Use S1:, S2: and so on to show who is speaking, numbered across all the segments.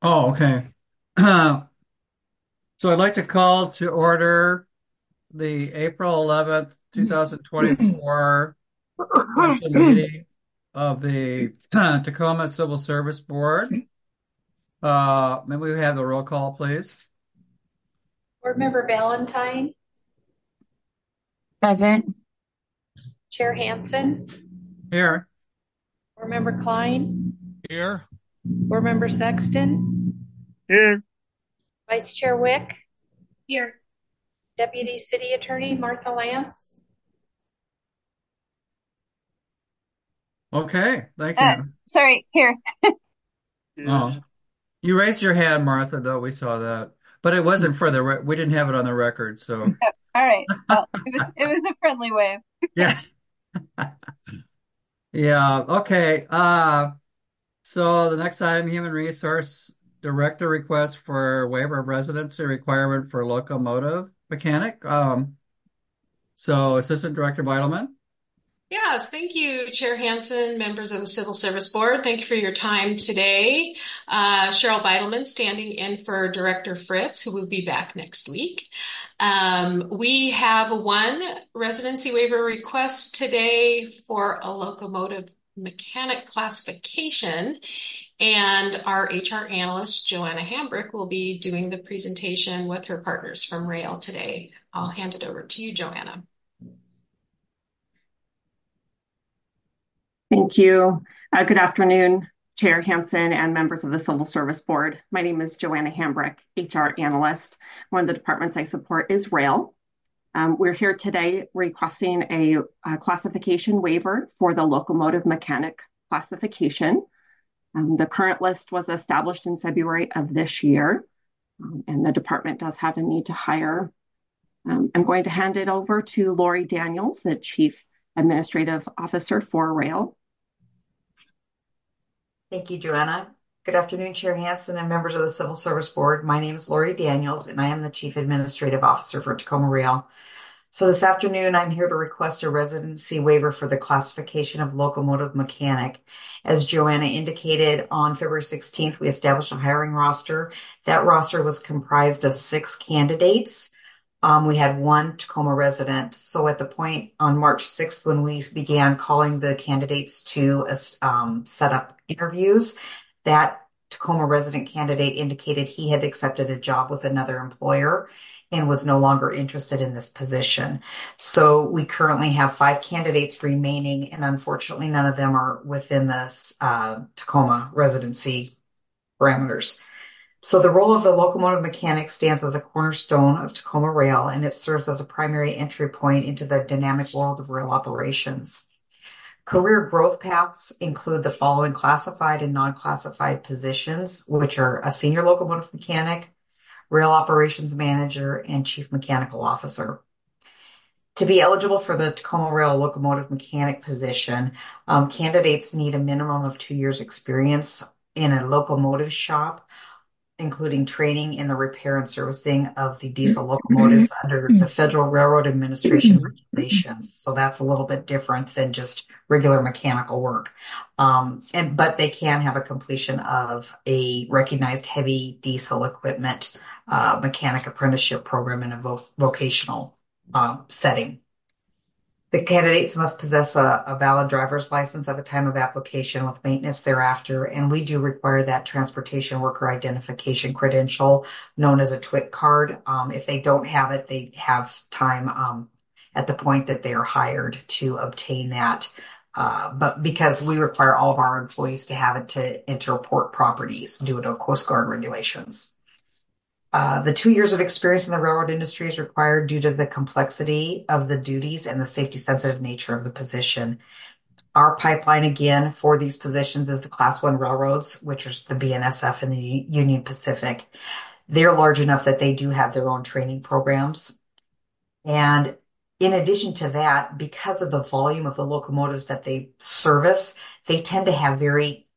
S1: Oh, okay. So I'd like to call to order the April 11th, 2024 special meeting of the Tacoma Civil Service Board. Maybe we have the roll call, please.
S2: Board Member Valentine,
S3: Present.
S2: Chair Hansen,
S1: Here.
S2: Board Member Klein,
S4: Here.
S2: Board Member Sexton,
S4: Here.
S2: Vice Chair Wick, here. Deputy City Attorney Martha Lance.
S1: Okay, thank you.
S3: Sorry, here.
S4: Yes.
S1: Oh, you raised your hand, Martha, though. We saw that. But it wasn't for we didn't have it on the record, so
S3: Oh, all right. Well, it was a friendly wave.
S1: yeah. Yeah, okay. So the next item, Human Resource Director request for waiver of residency requirement for locomotive mechanic. So Assistant Director Vitalman.
S5: Yes, thank you, Chair Hansen, members of the Civil Service Board. Thank you for your time today. Cheryl Vitalman standing in for Director Fritz, who will be back next week. We have one residency waiver request today for a locomotive mechanic classification, and our HR analyst, Joanna Hambrick, will be doing the presentation with her partners from Rail today. I'll hand it over to you, Joanna.
S6: Thank you. Good afternoon, Chair Hansen and members of the Civil Service Board. My name is Joanna Hambrick, HR Analyst. One of the departments I support is Rail. We're here today requesting a classification waiver for the locomotive mechanic classification. The current list was established in February of this year, and the department does have a need to hire. I'm going to hand it over to Lori Daniels, the Chief Administrative Officer for Rail.
S7: Thank you, Joanna. Good afternoon, Chair Hansen and members of the Civil Service Board. My name is Lori Daniels, and I am the Chief Administrative Officer for Tacoma Rail. So this afternoon, I'm here to request a residency waiver for the classification of locomotive mechanic. As Joanna indicated, on February 16th, we established a hiring roster. That roster was comprised of 6 candidates. We had one Tacoma resident. So at the point on March 6th, when we began calling the candidates to set up interviews, that Tacoma resident candidate indicated he had accepted a job with another employer and was no longer interested in this position. So we currently have 5 candidates remaining, and unfortunately, none of them are within this Tacoma residency parameters. So the role of the locomotive mechanic stands as a cornerstone of Tacoma Rail, and it serves as a primary entry point into the dynamic world of rail operations. Career growth paths include the following classified and non-classified positions, which are a senior locomotive mechanic, rail operations manager, and chief mechanical officer. To be eligible for the Tacoma Rail locomotive mechanic position, candidates need a minimum of 2 years experience in a locomotive shop, including training in the repair and servicing of the diesel locomotives under the Federal Railroad Administration regulations. So that's a little bit different than just regular mechanical work. But they can have a completion of a recognized heavy diesel equipment mechanic apprenticeship program in a vocational setting. The candidates must possess a valid driver's license at the time of application with maintenance thereafter, and we do require that transportation worker identification credential known as a TWIC card. If they don't have it, they have time at the point that they are hired to obtain that. But because we require all of our employees to have it to enter port properties due to Coast Guard regulations. The 2 years of experience in the railroad industry is required due to the complexity of the duties and the safety-sensitive nature of the position. Our pipeline, again, for these positions is the Class 1 railroads, which is the BNSF and the Union Pacific. They're large enough that they do have their own training programs. And in addition to that, because of the volume of the locomotives that they service, they tend to have very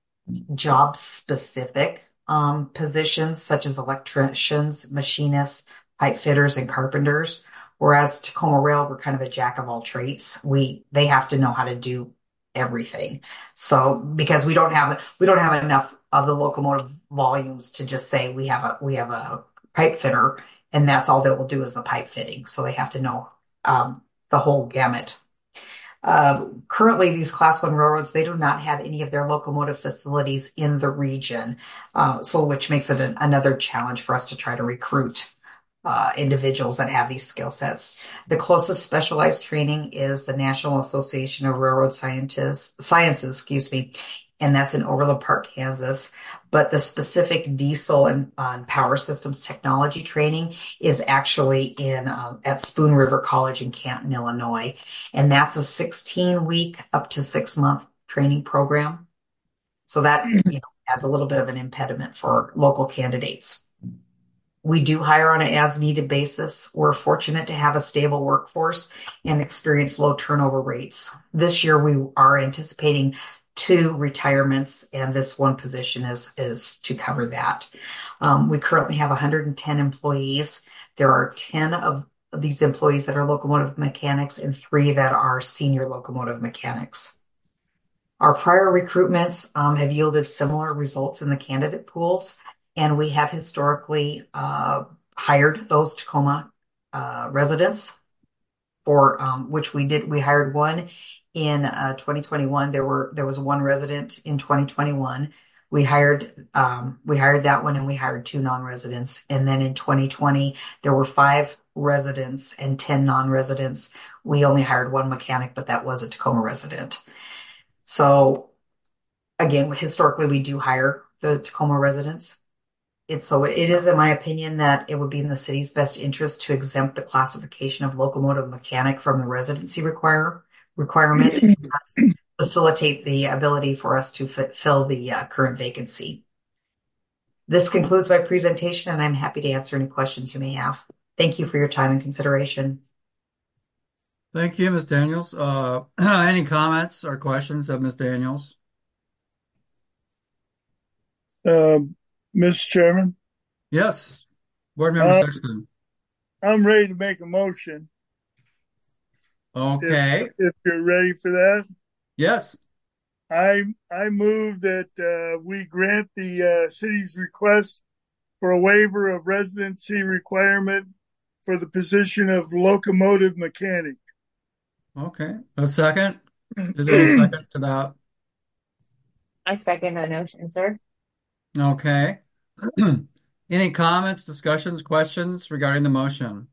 S7: job-specific positions such as electricians, machinists, pipe fitters, and carpenters. Whereas Tacoma Rail, we're kind of a jack of all trades. They have to know how to do everything. So because we don't have enough of the locomotive volumes to just say we have a pipe fitter, and that's all they will do is the pipe fitting. So they have to know the whole gamut. Currently, these Class 1 railroads, they do not have any of their locomotive facilities in the region, so which makes it another challenge for us to try to recruit individuals that have these skill sets. The closest specialized training is the National Association of Railroad Sciences, excuse me, and that's in Overland Park, Kansas. But the specific diesel and power systems technology training is actually in at Spoon River College in Canton, Illinois, and that's a 16-week up to 6-month training program. So that has a little bit of an impediment for local candidates. We do hire on an as-needed basis. We're fortunate to have a stable workforce and experience low turnover rates. This year, we are anticipating 2 retirements, and this one position is to cover that. We currently have 110 employees. There are 10 of these employees that are locomotive mechanics and 3 that are senior locomotive mechanics. Our prior recruitments have yielded similar results in the candidate pools, and we have historically hired those Tacoma residents for which we did. We hired one in 2021. There was one resident in 2021. We hired that one, and we hired 2 non-residents. And then in 2020, there were 5 residents and 10 non-residents. We only hired 1 mechanic, but that was a Tacoma resident. So again, historically, we do hire the Tacoma residents. It is, in my opinion, that it would be in the city's best interest to exempt the classification of locomotive mechanic from the residency requirement and thus facilitate the ability for us to fill the current vacancy. This concludes my presentation, and I'm happy to answer any questions you may have. Thank you for your time and consideration.
S1: Thank you, Ms. Daniels. Any comments or questions of Ms. Daniels?
S4: Mr. Chairman,
S1: Yes. Board Member Sexton.
S4: I'm ready to make a motion
S1: Okay.
S4: if you're ready for that.
S1: Yes.
S4: I move that we grant the city's request for a waiver of residency requirement for the position of locomotive mechanic.
S1: Okay. A second? Is there a second to that?
S8: I second the motion, sir.
S1: Okay. Any comments, discussions, questions regarding the motion?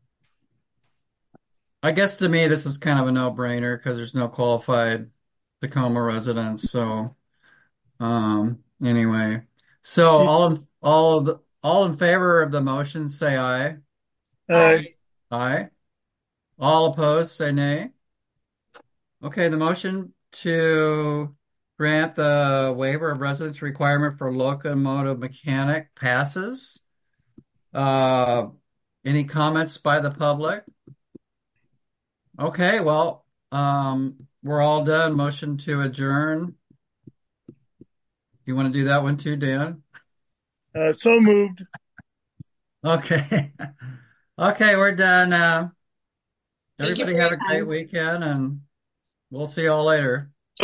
S1: I guess to me, this is kind of a no-brainer because there's no qualified Tacoma residents. So, anyway, so all in favor of the motion, say aye.
S4: Aye.
S1: Aye. All opposed, say nay. Okay, the motion to grant the waiver of residence requirement for locomotive mechanic passes. Any comments by the public? Okay, well, we're all done. Motion to adjourn. You want to do that one too, Dan?
S4: So moved.
S1: Okay. Okay, we're done now.
S5: Thank you
S1: Everybody
S5: for
S1: have
S5: your
S1: a great
S5: time.
S1: weekend, and we'll see you all later.